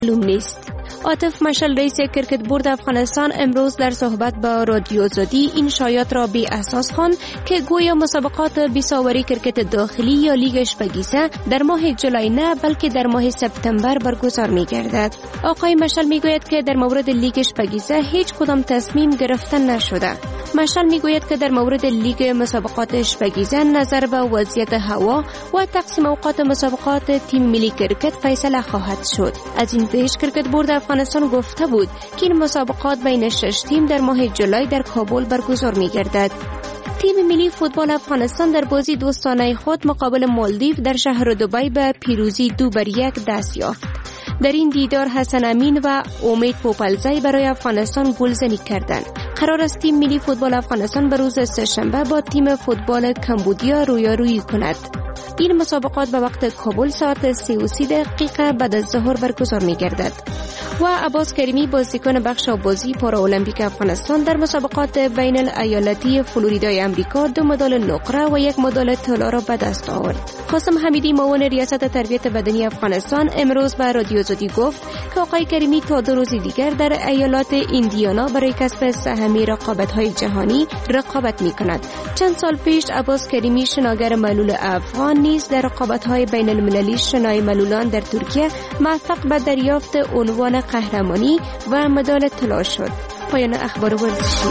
معلوم نیست. عاطف مشعل رئیس کرکت بورد افغانستان امروز در صحبت با رادیو آزادی این شایعات را بی اساس خواند که گویا مسابقات بیساوری کرکت داخلی یا لیگ اشپگیسه در ماه جولای نه بلکه در ماه سپتامبر برگزار می‌گردد. آقای مشعل میگوید که در مورد لیگ اشپگیسه هیچ کدام تصمیم گرفته نشده. مشعل میگوید که در مورد لیگ مسابقات اشپگیسه نظر به وضعیت هوا و تقسیم اوقات مسابقات تیم ملی کرکت فیصله خواهد شد. از این پیش کرکت بورد افغانستان گفته بود که این مسابقات بین 6 تیم در ماه جولای در کابل برگزار می‌گردد. تیم ملی فوتبال افغانستان در بازی دوستانه خود مقابل مالدیو در شهر دبی به پیروزی 2-1 دست یافت. در این دیدار حسن امین و امید پوپلزی برای افغانستان گلزنی کردند. قرار است تیم ملی فوتبال افغانستان به روز سه‌شنبه با تیم فوتبال کمبودیا رویارویی کند. این مسابقات به وقت کابل ساعت 3:30 دقیقه بعد از ظهر برگزار می‌گردد. و عباس کریمی بازیکن بخش آبازی پارالمپیک افغانستان در مسابقات بین الایالتی فلوریدای امریکا 2 مدال نقره و 1 مدال طلا را به دست آورد. قاسم حمیدی معاون ریاست تربیت بدنی افغانستان امروز به رادیو آزادی گفت که آقای کریمی تا 2 روز دیگر در ایالات ایندیانا برای کسب سهم رقابت‌های جهانی رقابت می‌کند. چند سال پیش عباس کریمی شناگر ملول افغان نیز در رقابت‌های بین المللی شنای ملولان در ترکیه موفق به دریافت عنوان قهرمانی و مدال طلا شد. پایان اخبار ورزشی.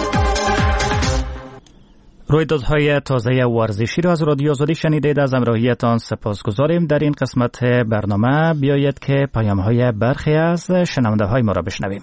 رویدادهای تازه ورزشی را از رادیو آزادی شنیدید. از همراهیتان سپاسگزاریم. در این قسمت برنامه بیایید که پیام‌های برخی از شنونده‌های ما را بشنویم.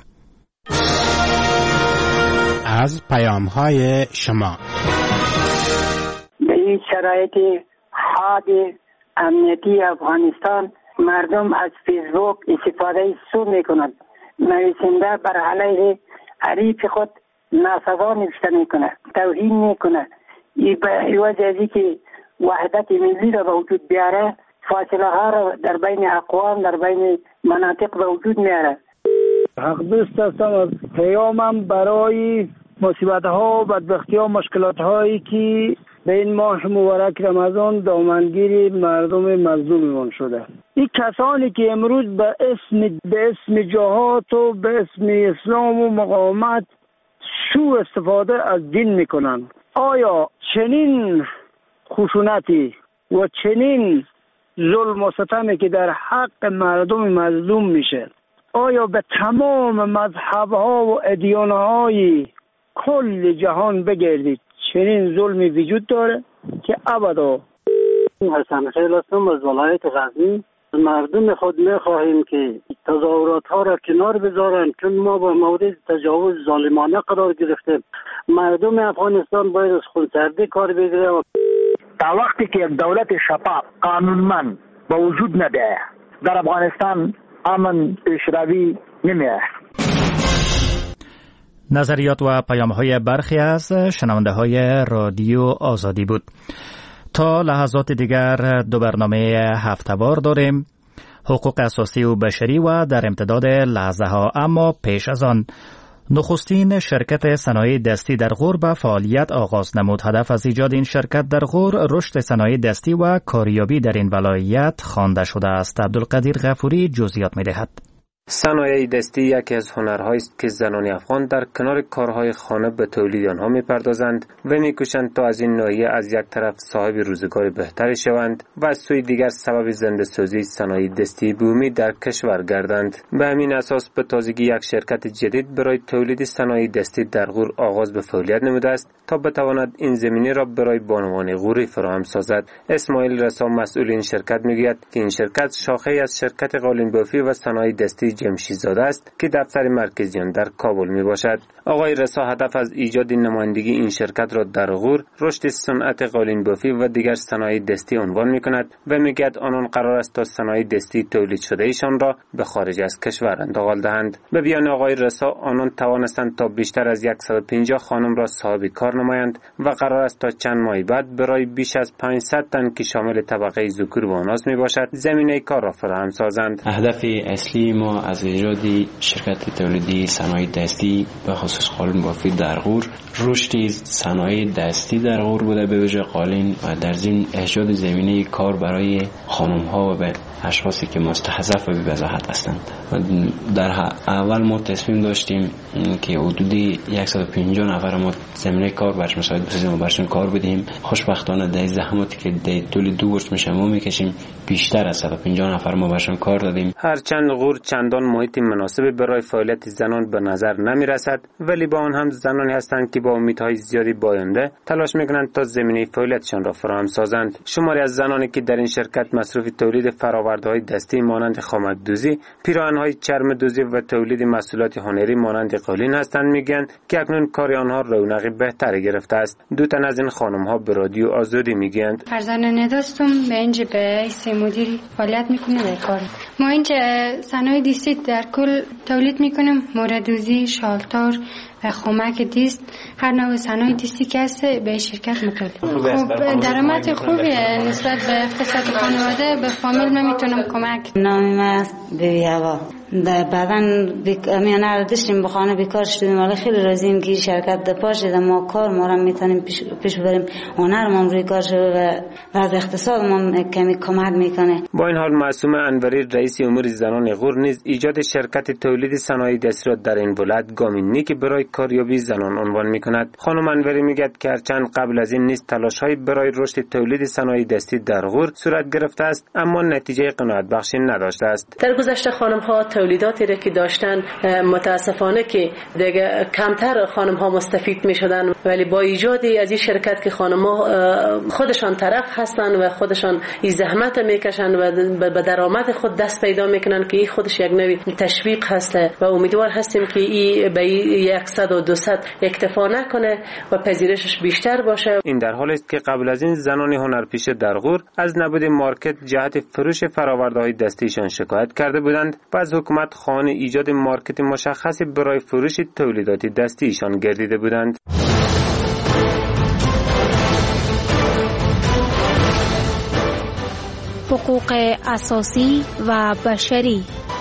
از پیام‌های شما. به این شرایط حاد امنیتی افغانستان مردم از فیسبوک استفاده سو میکنند. نویسنده بر علیه حریف خود ناسوا نوشته میکنه، توهین میکنه. این به عوض از که وحدت ملی را به وجود بیاره، فاصله ها را در بین اقوام، در بین مناطق به وجود میاره. حق دوست هستم. از پیامم برای مصیبت ها و بدبختی ها مشکلات هایی که به این ماه مبارک رمضان دامنگیر مردم مظلوم شده. این کسانی که امروز به اسم جهاد و به اسم اسلام و مقاومت سوء استفاده از دین میکنن، آیا چنین خشونتی و چنین ظلم و ستمی که در حق مردم مظلوم میشه، آیا به تمام مذهب‌ها و ادیان‌های کل جهان بگردید چنین ظلمی وجود داره؟ که ابدا. حسن خیل هستم از ولایت غزنی. مردم خود میخواهیم که تظاهرات ها را کنار بذارن، چون ما با مورد تجاوز ظالمانه قرار گرفتیم. مردم افغانستان باید از خونسردی کار بگیره. تا وقتی که یک دولت شفاف قانونمند با وجود نده، در افغانستان امن پیشروی نمیه. نظریات و پیام‌های برخی از شنونده‌های رادیو آزادی بود. تا لحظات دیگر 2 برنامه هفته‌وار داریم، حقوق اساسی و بشری و در امتداد لحظه ها. اما پیش از آن نخستین شرکت صنایع دستی در غور به فعالیت آغاز نمود. هدف از ایجاد این شرکت در غور رشد صنایع دستی و کاریابی در این ولایت خوانده شده است. عبدالقدیر غفوری جزئیات می‌دهد. صنایع دستی یکی از هنرهایی است که زنان افغان در کنار کارهای خانه به تولید آنها می‌پردازند و می‌کوشند تا از این ناحیه از یک طرف صاحب روزگار بهتری شوند و از سوی دیگر سبب زنده‌سازی صنایع دستی بومی در کشور گردند. به همین اساس به تازگی یک شرکت جدید برای تولید صنایع دستی در غور آغاز به فعالیت نموده است تا بتواند این زمینه را برای بانوان غوری فراهم سازد. اسماعیل رسا مسئول این شرکت می‌گوید که این شرکت شاخه‌ای از شرکت قالین بافی و صنایع دستی جمشید زاده است که دفتر مرکزی آن در کابل می باشد. آقای رسا هدف از ایجاد نمایندگی این شرکت را در غور رشد صنعت قالین بافی و دیگر صنایع دستی عنوان می کند و می گوید آنان قرار است تا صنایع دستی تولید شده ایشان را به خارج از کشور انتقال دهند. به بیان آقای رسا آنان توانستند تا بیشتر از 150 خانم را صاحب کار نمایند و قرار است تا چند ماه بعد برای بیش از 500 تن که شامل طبقه ذکور و اناث می باشد زمینه کار را فراهم سازند. هدف اصلی ما از ایجاد شرکت تولیدی صنایع دستی به خصوص قالین بافی در غور، رشد صنایع دستی در غور بوده به ویژه قالین و در ضمن ایجاد زمینه کار برای خانم‌ها و به اشخاصی که مستحضف و بی‌وضاحت هستند. در اول ما تصمیم داشتیم که حدود 150 نفر ما زمینه کار برش مساعد بسازیم و برشون کار بدیم. خوشبختانه در زحماتی که در طول 2 ورش میشه ما میکشیم بیشتر از 150 نفر ما برشون کار دادیم. هرچند غور چندان محیط مناسب برای فعالیت زنان به نظر نمیرسد، ولی با آن هم زنانی هستند که با امیدهای زیادی باینده تلاش میکنند تا زمینه فعالیتشان را فراهم سازند. شماری از زنانی که در این شرکت مصروف تولید فرآورده‌های دستی مانند خامک‌دوزی، پیراهن‌های چرم‌دوزی و تولید محصولات هنری مانند قالین هستند میگویند که اکنون کار آنها رونقی بهتری گرفته است. 2 تن از این خانم‌ها به رادیو آزادی میگویند فرزانه نداشتم به اینجا به ایست مدیری فعالیت میکنه در کار. ما اینجا صنایع دستی در کل تولید میکنیم، موردوزی، شالتار و خمک دیست، هر نوع صنایع دستی که هست به شرکت متولد. خب درآمد خوبی نسبت به اقتصاد خانواده به فامیل من میتونم کمک. نام من بیبی هوا. بعدن میانه داشتیم به خانه بیکار شدیم، ولی خیلی راضیم که شرکت ده پاش ده ما کار ما را میتونیم پیش بریم، هنرمون روی کار شده و از اقتصادمون کمی کمک میکنه. با این حال معصومه انوری رئیس امور زنان غور نیز ایجاد شرکت تولید صنایع دستی را در این ولایت گامی نیکی برای کاریابی زنان عنوان میکند. خانم انوری میگوید که هرچند قبل از این نیز تلاش‌های برای رشد تولید صنایع دستی در غور صورت گرفته است، اما نتیجه قناعت بخشی نداشته است. در گذشته خانم‌ها تولیداتی را که داشتن متاسفانه که دیگه کمتر خانم‌ها مستفید می‌شدن، ولی با ایجادی از این شرکت که خانم‌ها خودشان طرف هستن و خودشان این زحمت میکشن و به درآمد خود دست پیدا میکنن که این خودش یک نوع تشویق هسته و امیدوار هستیم که این به 100 و 200 اکتفا نکنه و پذیرشش بیشتر باشه. این در حالی است که قبل از این زنان هنرپیشه در غور از نبود مارکت جهت فروش فرآورده‌های دستیشان شکایت کرده بودند و از حکومت خواهان ایجاد مارکت مشخصی برای فروش تولیدات دستیشان گردیده بودند. حقوق اساسی و بشری.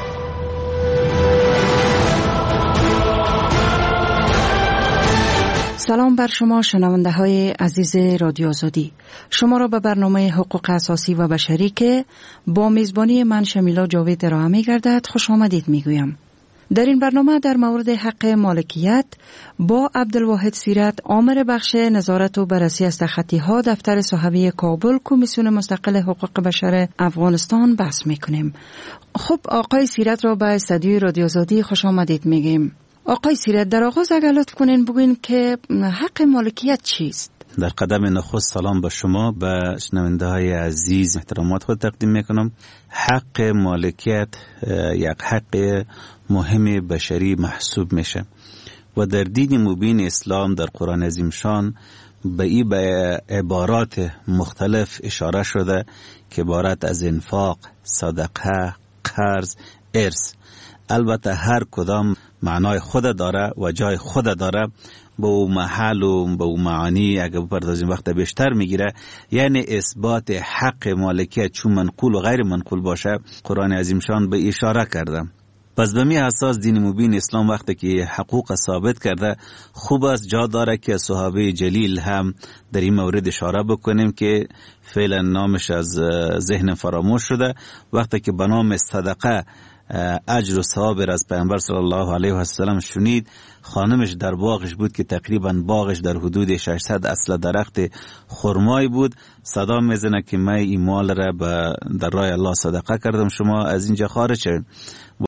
سلام بر شما شنونده های عزیز رادیو آزادی. شما را به برنامه حقوق اساسی و بشری که با میزبانی من شمیلا جاوید ارائه می گردد خوش آمدید می گویم. در این برنامه در مورد حق مالکیت با عبدالواحد سیرت، آمر بخش نظارت و بررسی از تخطی ها دفتر صحوی کابل کمیسیون مستقل حقوق بشر افغانستان بحث می کنیم. خب آقای سیرت را به استودیوی رادیو آزادی خوش آمدید می گویم. آقای سیرت، در آغاز اگر لطف کنین بگوین که حق مالکیت چیست؟ در قدم نخست سلام به شما، به شنونده های عزیز احترامات خود تقدیم میکنم. حق مالکیت یک حق مهم بشری محسوب میشه و در دین مبین اسلام در قرآن عظیم شان به این به عبارات مختلف اشاره شده که عبارت از انفاق، صدقه، قرض، ارث. البته هر کدام معنای خود داره و جای خود داره، با او محل و با او معانی اگه بپردازیم وقت بیشتر میگیره. یعنی اثبات حق مالکیت چون منقول و غیر منقول باشه قرآن عظیم شان به اشاره کرده. پس به می اساس دین مبین اسلام وقتی که حقوق ثابت کرده، خوب است جا داره که صحابه جلیل هم در این مورد اشاره بکنیم که فعلا نامش از ذهن فراموش شده. وقتی که به نام صدقه اجر و ثواب از پیامبر صلی الله علیه و سلم شنید، خانمش در باغش بود که تقریبا باغش در حدود 600 اصل درخت خرمای بود. صدا میزنه که من این مال را در راه الله صدقه کردم، شما از اینجا خارج شوید.